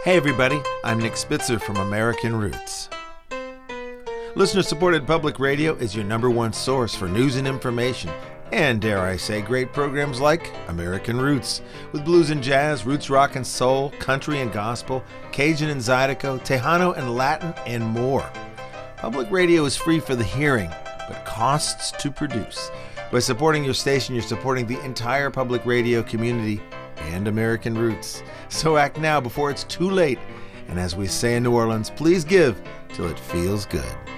Hey everybody, I'm Nick Spitzer from American Roots. Listener-supported public radio is your number one source for news and information, and dare I say, great programs like American Roots, with blues and jazz, roots rock and soul, country and gospel, Cajun and Zydeco, Tejano and Latin, and more. Public radio is free for the hearing, but costs to produce. By supporting your station, you're supporting the entire public radio community and American Roots. So act now before it's too late. And as we say in New Orleans, please give till it feels good.